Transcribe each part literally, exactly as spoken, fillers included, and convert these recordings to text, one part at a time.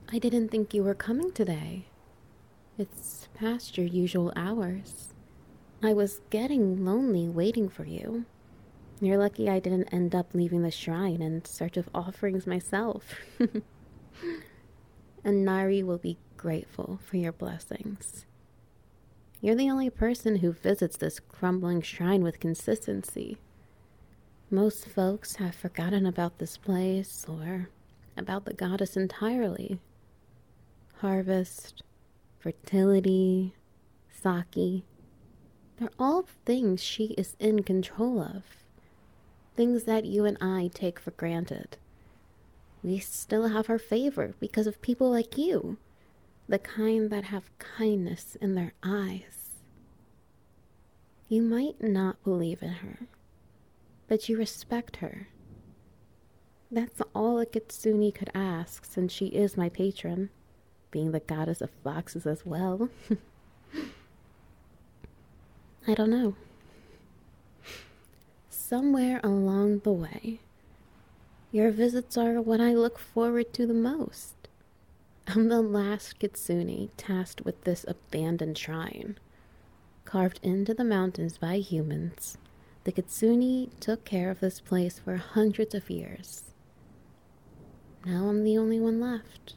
I didn't think you were coming today. It's past your usual hours. I was getting lonely waiting for you. You're lucky I didn't end up leaving the shrine in search of offerings myself. And Nari will be grateful for your blessings. You're the only person who visits this crumbling shrine with consistency. Most folks have forgotten about this place or about the goddess entirely. Harvest, fertility, sake, they're all things she is in control of. Things that you and I take for granted. We still have her favor because of people like you, the kind that have kindness in their eyes. You might not believe in her, but you respect her. That's all a Kitsune could ask, since she is my patron, being the goddess of foxes as well. I don't know. Somewhere along the way, your visits are what I look forward to the most. I'm the last Kitsune tasked with this abandoned shrine. Carved into the mountains by humans, the Kitsune took care of this place for hundreds of years. Now I'm the only one left.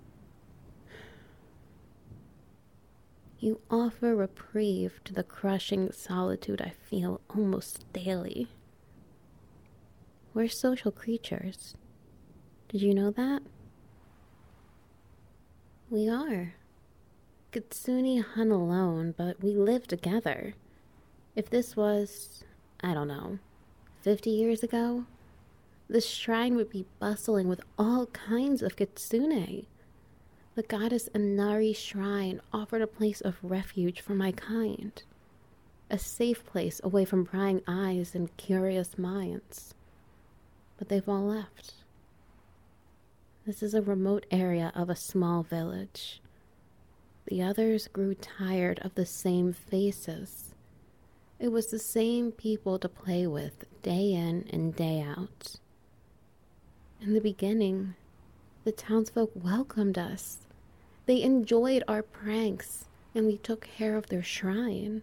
You offer reprieve to the crushing solitude I feel almost daily. We're social creatures. Did you know that? We are. Kitsune hunt alone, but we live together. If this was, I don't know, fifty years ago, the shrine would be bustling with all kinds of Kitsune. The goddess Inari shrine offered a place of refuge for my kind. A safe place away from prying eyes and curious minds. But they've all left. This is a remote area of a small village. The others grew tired of the same faces. It was the same people to play with day in and day out. In the beginning, the townsfolk welcomed us. They enjoyed our pranks, and we took care of their shrine.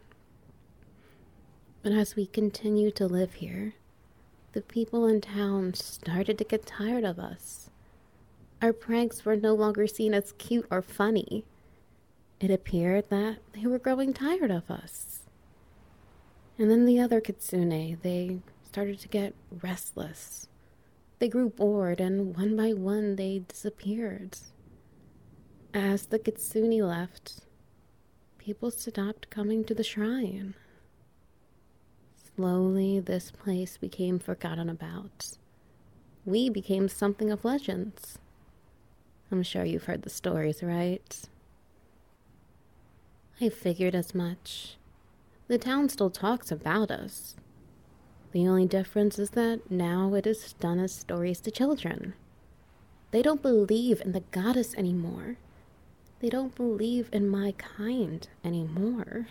But as we continued to live here, the people in town started to get tired of us. Our pranks were no longer seen as cute or funny. It appeared that they were growing tired of us. And then the other Kitsune, they started to get restless. They grew bored, and one by one they disappeared. As the Kitsune left, people stopped coming to the shrine. Slowly, this place became forgotten about. We became something of legends. I'm sure you've heard the stories, right? I figured as much. The town still talks about us. The only difference is that now it is done as stories to children. They don't believe in the goddess anymore. They don't believe in my kind anymore.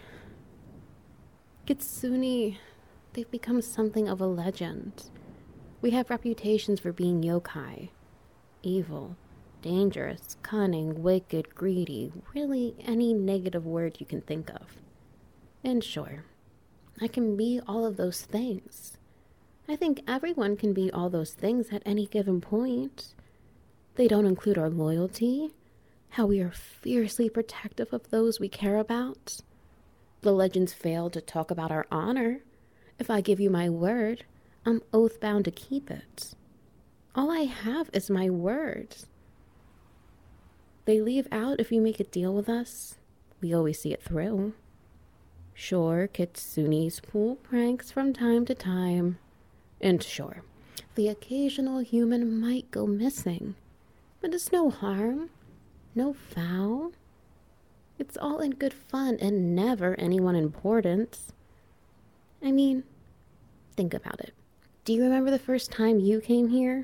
Kitsune, they've become something of a legend. We have reputations for being yokai. Evil, dangerous, cunning, wicked, greedy, really any negative word you can think of. And sure, I can be all of those things. I think everyone can be all those things at any given point. They don't include our loyalty, how we are fiercely protective of those we care about. The legends fail to talk about our honor. If I give you my word, I'm oath-bound to keep it. All I have is my word. They leave out if you make a deal with us. We always see it through. Sure, Kitsunes pull pranks from time to time. And sure, the occasional human might go missing. But it's no harm. No foul. It's all in good fun and never anyone important. I mean, think about it. Do you remember the first time you came here?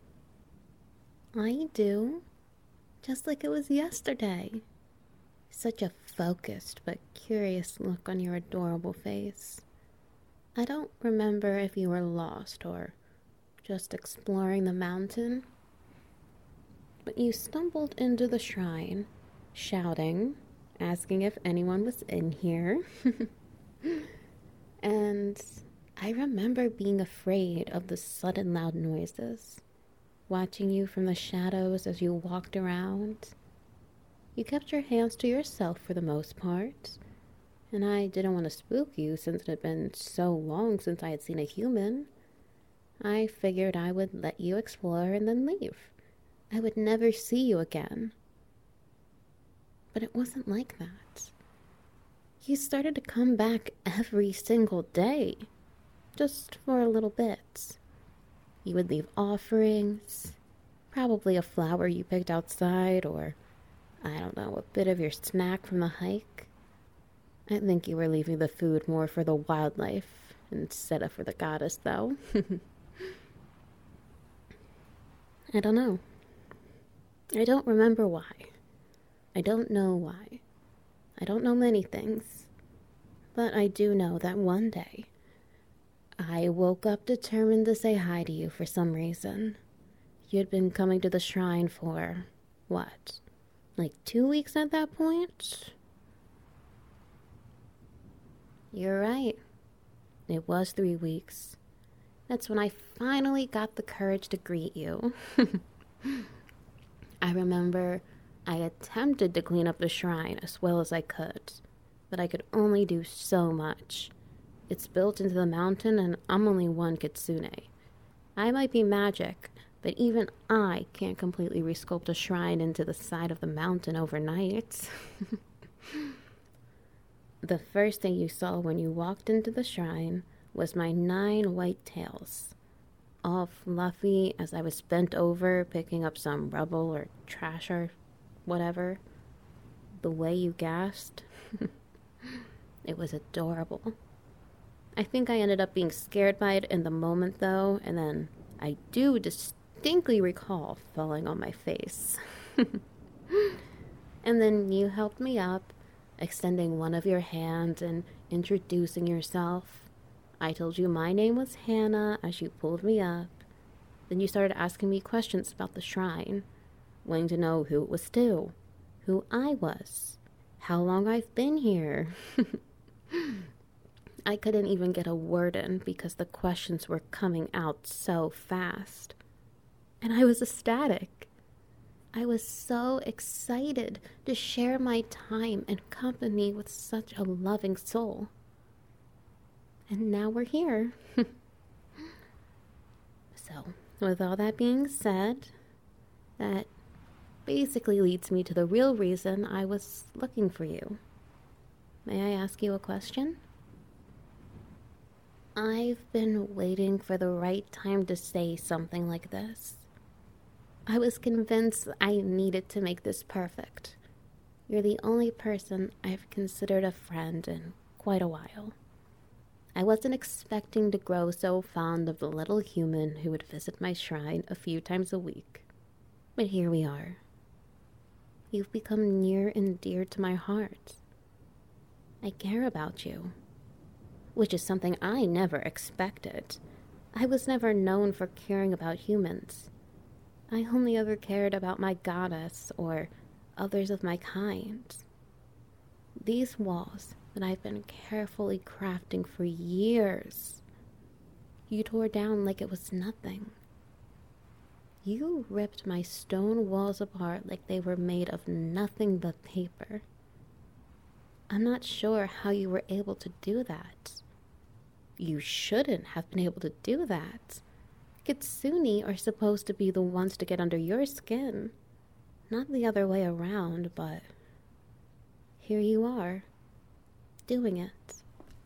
I do. Just like it was yesterday. Such a focused but curious look on your adorable face. I don't remember if you were lost or just exploring the mountain. But you stumbled into the shrine, shouting, asking if anyone was in here. And I remember being afraid of the sudden loud noises, watching you from the shadows as you walked around. You kept your hands to yourself for the most part, and I didn't want to spook you since it had been so long since I had seen a human. I figured I would let you explore and then leave. I would never see you again. But it wasn't like that. You started to come back every single day, just for a little bit. You would leave offerings, probably a flower you picked outside, or, I don't know, a bit of your snack from the hike. I think you were leaving the food more for the wildlife instead of for the goddess, though. I don't know. I don't remember why. I don't know why. I don't know many things. But I do know that one day, I woke up determined to say hi to you for some reason. You had been coming to the shrine for, what, like two weeks at that point? You're right. It was three weeks. That's when I finally got the courage to greet you. I remember I attempted to clean up the shrine as well as I could, but I could only do so much. It's built into the mountain and I'm only one kitsune. I might be magic, but even I can't completely resculpt a shrine into the side of the mountain overnight. The first thing you saw when you walked into the shrine was my nine white tails, all fluffy as I was bent over picking up some rubble or trash or whatever. The way you gasped, it was adorable. I think I ended up being scared by it in the moment though, and then I do distinctly recall falling on my face. And then you helped me up, extending one of your hands and introducing yourself. I told you my name was Hannah as you pulled me up. Then you started asking me questions about the shrine, wanting to know who it was to, who I was, how long I've been here. I couldn't even get a word in because the questions were coming out so fast. And I was ecstatic. I was so excited to share my time and company with such a loving soul. And now we're here. So, with all that being said, that basically leads me to the real reason I was looking for you. May I ask you a question? I've been waiting for the right time to say something like this. I was convinced I needed to make this perfect. You're the only person I've considered a friend in quite a while. I wasn't expecting to grow so fond of the little human who would visit my shrine a few times a week. But here we are. You've become near and dear to my heart. I care about you, which is something I never expected. I was never known for caring about humans. I only ever cared about my goddess or others of my kind. These walls that I've been carefully crafting for years, you tore down like it was nothing. You ripped my stone walls apart like they were made of nothing but paper. I'm not sure how you were able to do that. You shouldn't have been able to do that. Kitsune are supposed to be the ones to get under your skin, not the other way around, but here you are, doing it.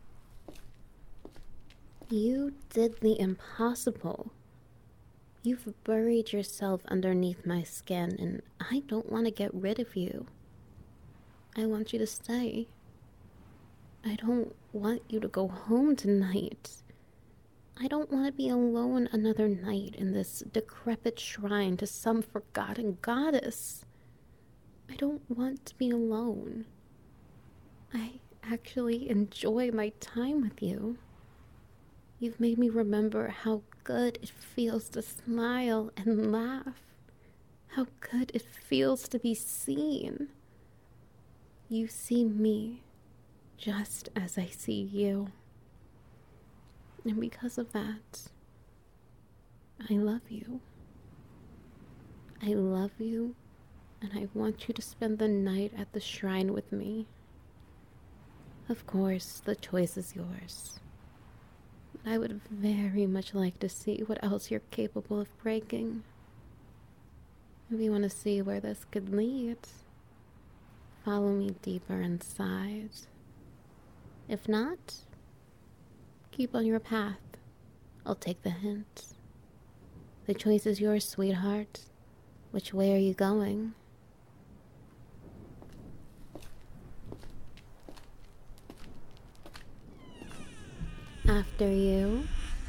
You did the impossible. You've buried yourself underneath my skin, and I don't want to get rid of you. I want you to stay. I don't want you to go home tonight. I don't want to be alone another night in this decrepit shrine to some forgotten goddess. I don't want to be alone. I actually enjoy my time with you. You've made me remember how good it feels to smile and laugh, how good it feels to be seen. You see me just as I see you. And because of that, I love you. I love you, and I want you to spend the night at the shrine with me. Of course, the choice is yours. But I would very much like to see what else you're capable of breaking. If you want to see where this could lead, follow me deeper inside. If not, keep on your path. I'll take the hint. The choice is yours, sweetheart. Which way are you going? After you.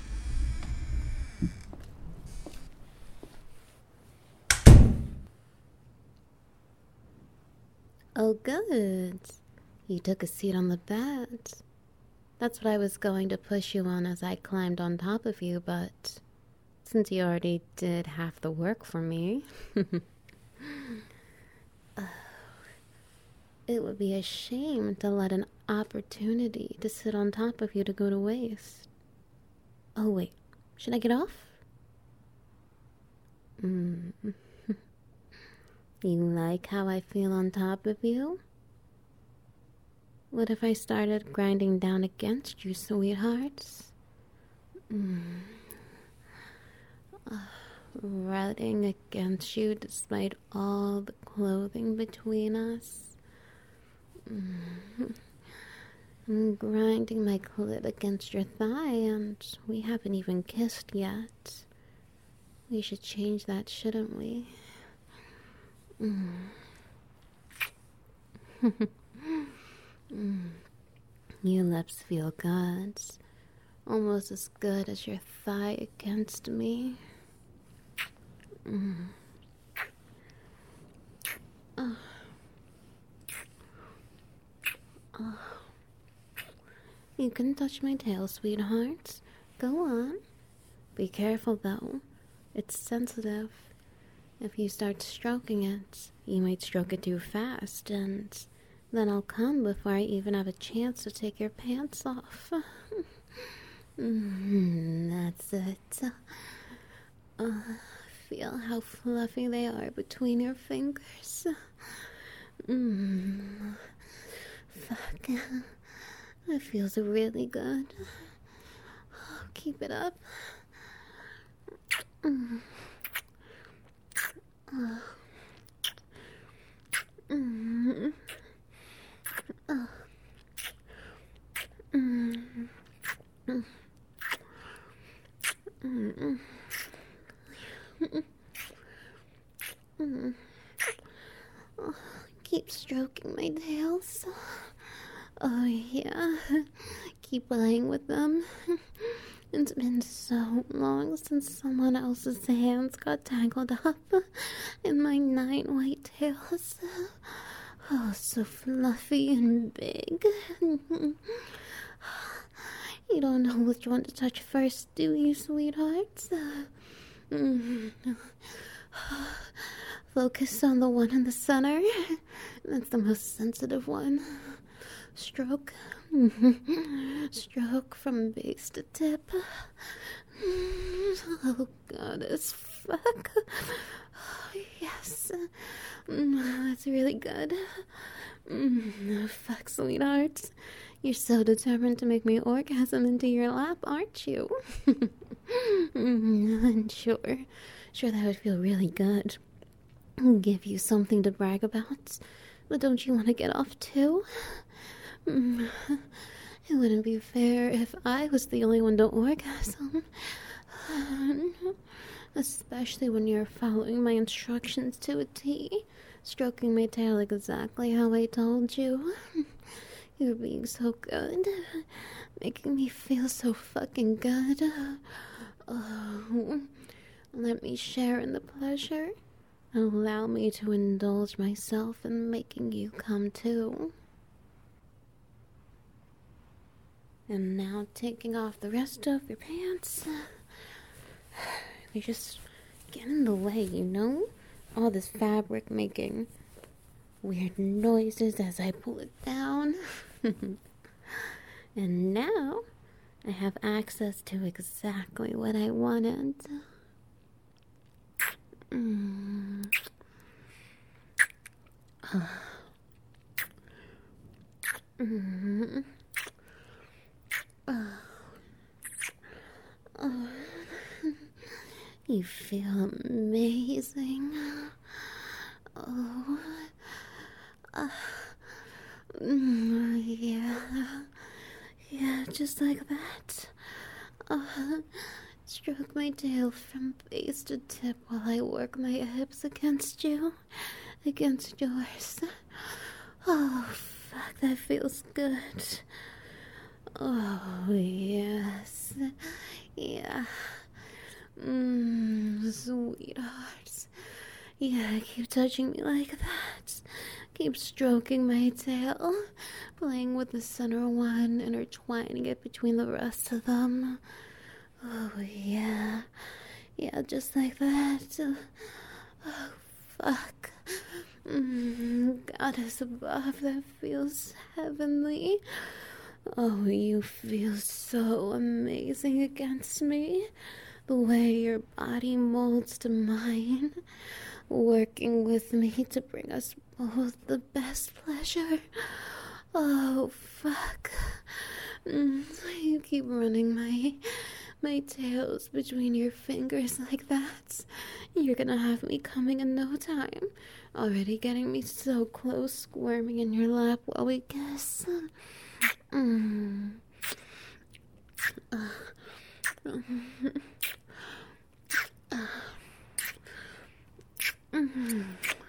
Oh, good. You took a seat on the bed. That's what I was going to push you on as I climbed on top of you, but since you already did half the work for me, uh, it would be a shame to let an opportunity to sit on top of you to go to waste. Oh, wait. Should I get off? Mm. You like how I feel on top of you? What if I started grinding down against you, sweethearts? Mm. Uh, rutting against you despite all the clothing between us. Mm. I'm grinding my clit against your thigh, and we haven't even kissed yet. We should change that, shouldn't we? Mm. mm. Your lips feel good. Almost as good as your thigh against me. Mm. Oh. Oh. You can touch my tail, sweetheart. Go on. Be careful, though. It's sensitive. If you start stroking it, you might stroke it too fast, and then I'll come before I even have a chance to take your pants off. mm, that's it. Uh, feel how fluffy they are between your fingers. Mm. Fuck. That feels really good. Keep it up. Mm. Oh. Mm. Oh. Mm. Mm. Mm. Mm. Oh, keep stroking my tails. Oh, yeah. Keep playing with them. It's been so long since someone else's hands got tangled up in my nine white tails. Oh, so fluffy and big. You don't know which one to touch first, do you, sweethearts? Focus on the one in the center. That's the most sensitive one. Stroke. Stroke from base to tip. Oh, goddess, fuck. Oh, yes. That's really good. Fuck, sweetheart. You're so determined to make me orgasm into your lap, aren't you? Sure. Sure, that would feel really good. Give you something to brag about. But don't you want to get off, too? It wouldn't be fair if I was the only one to orgasm. Especially when you're following my instructions to a T. Stroking my tail exactly how I told you. You're being so good. Making me feel so fucking good. Oh, let me share in the pleasure. Allow me to indulge myself in making you come too. And now taking off the rest of your pants. They just get in the way, you know? all this fabric making weird noises as I pull it down. And now I have access to exactly what I wanted. Mm. Mm. Oh. Oh. You feel amazing. Oh. Uh. Mm, yeah. Yeah, just like that. Uh, stroke my tail from base to tip while I work my hips against you. Against yours. Oh, fuck, that feels good. Oh, yes. Yeah. Mmm, sweetheart. Yeah, keep touching me like that. Keep stroking my tail, playing with the center one, intertwining it between the rest of them. Oh, yeah. Yeah, just like that. Oh, fuck. Mm, goddess above, that feels heavenly. Oh, you feel so amazing against me. The way your body molds to mine, working with me to bring us both the best pleasure. Oh, fuck. Mm, you keep running my my tails between your fingers like that. You're gonna have me coming in no time. Already getting me so close, squirming in your lap while we kiss. Mm. Uh. Mm.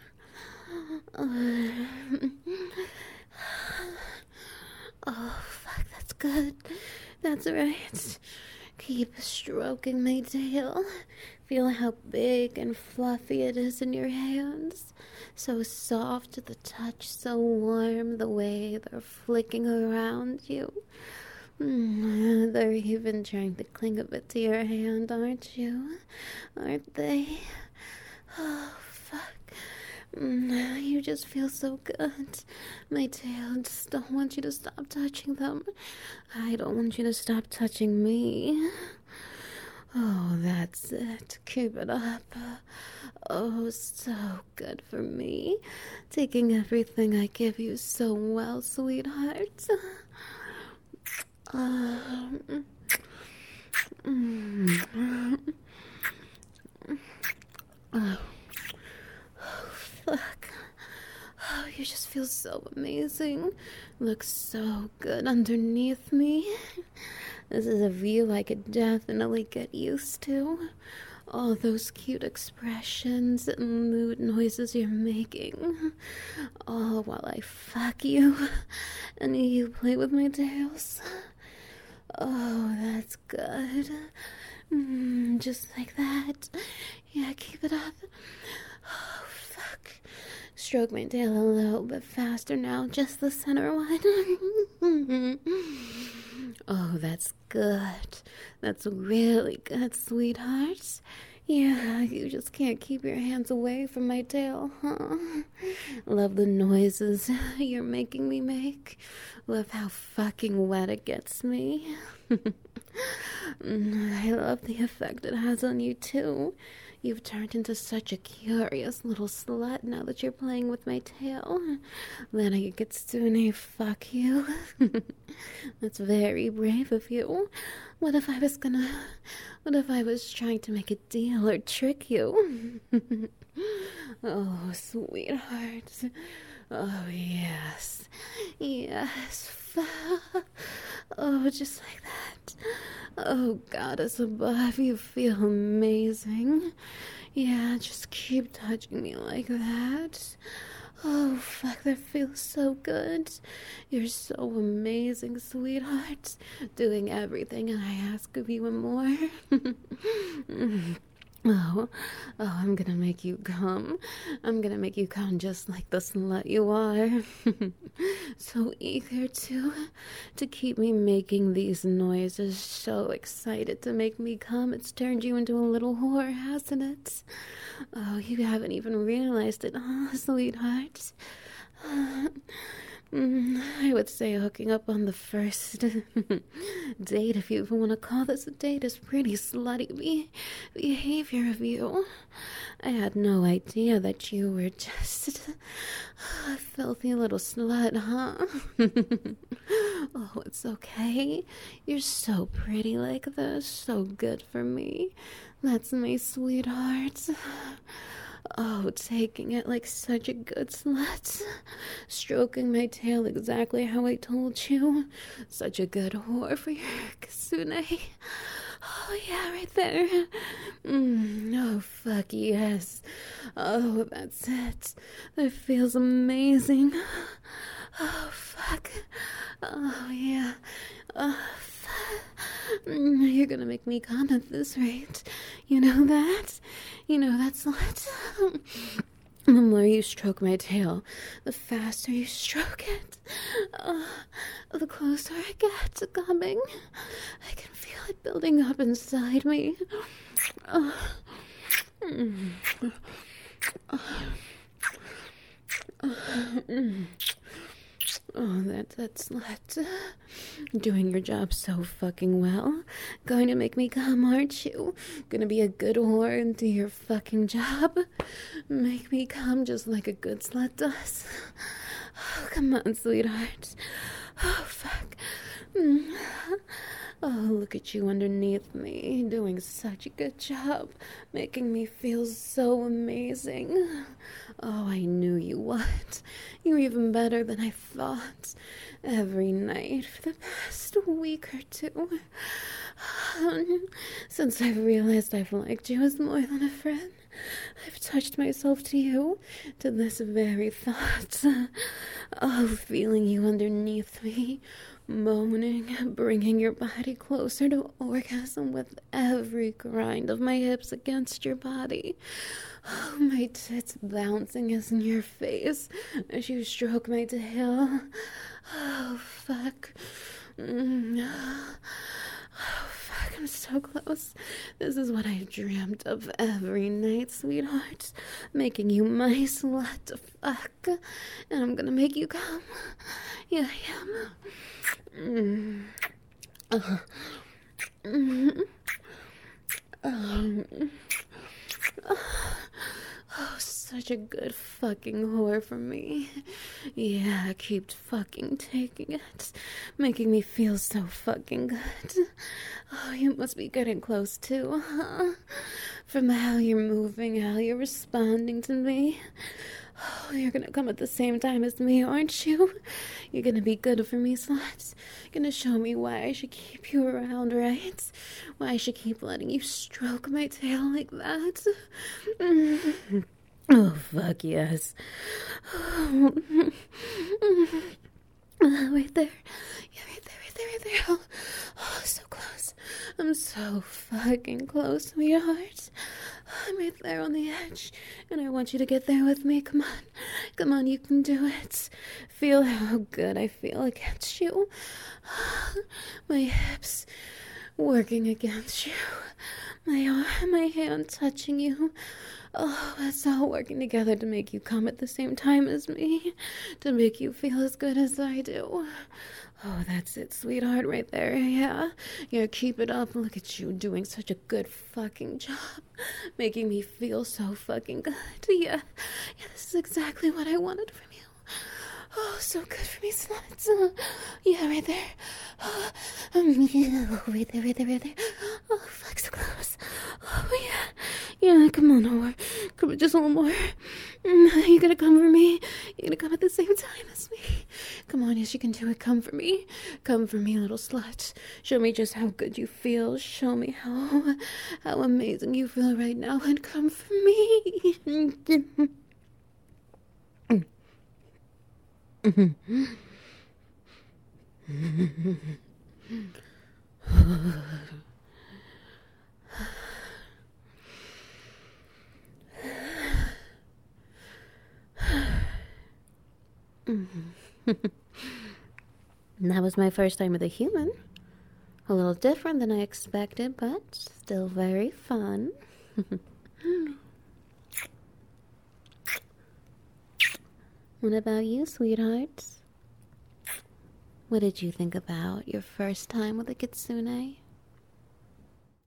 Oh, fuck, that's good. That's right. Keep stroking my tail. Feel how big and fluffy it is in your hands. So soft to the touch, so warm the way they're flicking around you. Mm, they're even trying to cling a bit to your hand, aren't you? Aren't they? Oh, fuck. Mm, you just feel so good. My tail, just don't want you to stop touching them. I don't want you to stop touching me. Oh, that's it. Keep it up. Oh, so good for me. Taking everything I give you so well, sweetheart. Um, mm, oh, oh, fuck. Oh, you just feel so amazing. Looks so good underneath me. This is a view I could definitely get used to. All those cute expressions and mood noises you're making. All while I fuck you and you play with my tails. Oh, that's good. Mm, just like that. Yeah, keep it up. Oh, fuck. Stroke my tail a little bit faster now, just the center one. Oh, that's good. That's really good, sweetheart. Yeah, you just can't keep your hands away from my tail, huh? Love the noises you're making me make. Love how fucking wet it gets me. I love the effect it has on you, too. You've turned into such a curious little slut now that you're playing with my tail. Then I could Kitsune fuck you. That's very brave of you. What if I was gonna... What if I was trying to make a deal or trick you? Oh, sweetheart. Oh, yes. Yes. Oh, just like that. Oh, goddess above, you feel amazing. Yeah, just keep touching me like that. Oh, fuck, that feels so good. You're so amazing, sweetheart. Doing everything I ask of you and more. Oh, oh, I'm gonna make you come. I'm gonna make you come just like the slut you are. So eager to, to keep me making these noises. So excited to make me come. It's turned you into a little whore, hasn't it? Oh, you haven't even realized it, huh, sweetheart? Mm, I would say hooking up on the first date, if you even want to call this a date, is pretty slutty be- behavior of you. I had no idea that you were just a filthy little slut, huh? Oh, it's okay. You're so pretty like this, so good for me. That's my sweetheart. Oh, taking it like such a good slut. Stroking my tail exactly how I told you. Such a good whore for your Kasune. Oh, yeah, right there. Mm, oh, fuck yes. Oh, that's it. That feels amazing. Oh, fuck. Oh, yeah. Oh, fuck. Mm, you're gonna make me come at this rate. You know that? You know that slut? The more you stroke my tail, the faster you stroke it. Uh, the closer I get to coming. I can feel it building up inside me. Uh, mm, uh, uh, mm. Oh, that, that's slut. Doing your job so fucking well. Going to make me come, aren't you? Gonna be a good whore and do your fucking job. Make me come just like a good slut does. Oh, come on, sweetheart. Oh, fuck. Mm. Oh, look at you underneath me, doing such a good job, making me feel so amazing. Oh, I knew you would. You're even better than I thought. Every night for the past week or two. Since I've realized I've liked you as more than a friend, I've touched myself to you, to this very thought. Oh, feeling you underneath me, moaning, bringing your body closer to orgasm with every grind of my hips against your body. Oh, my tits bouncing as in your face as you stroke my tail. Oh, fuck. Mm. Oh, fuck, I'm so close. This is what I've dreamt of every night, sweetheart. Making you my slut to fuck. And I'm gonna make you come. Yeah, I am. Mm. Uh. Mm. Um. Oh, such a good fucking whore for me. Yeah, keep fucking taking it. Making me feel so fucking good. Oh, you must be getting close too, huh? From how you're moving, how you're responding to me. Oh, you're gonna come at the same time as me, aren't you? You're gonna be good for me, slut. You're gonna show me why I should keep you around, right? Why I should keep letting you stroke my tail like that. Mm. Oh, fuck yes. Oh, right there. Yeah, right there, right there, right there. Oh, oh, so close. I'm so fucking close, sweetheart. I'm right there on the edge, and I want you to get there with me. Come on. Come on, you can do it. Feel how good I feel against you. My hips working against you. My arm, my hand touching you. Oh, it's all working together to make you come at the same time as me. To make you feel as good as I do. Oh, that's it, sweetheart, right there, yeah? Yeah, keep it up. Look at you doing such a good fucking job. Making me feel so fucking good. Yeah, yeah, this is exactly what I wanted from you. Oh, so good for me, sluts. Uh, yeah, right there. Oh, um, yeah, right there, right there, right there. Oh, fuck, so close. Oh, yeah. Yeah, come on, whore. Come on, just a little more. Mm, you gonna come for me? You gonna come at the same time as me? Come on, yes, you can do it. Come for me. Come for me, little slut. Show me just how good you feel. Show me how, how amazing you feel right now. And come for me. That was my first time with a human. A little different than I expected, but still very fun. What about you, sweethearts? What did you think about your first time with a kitsune?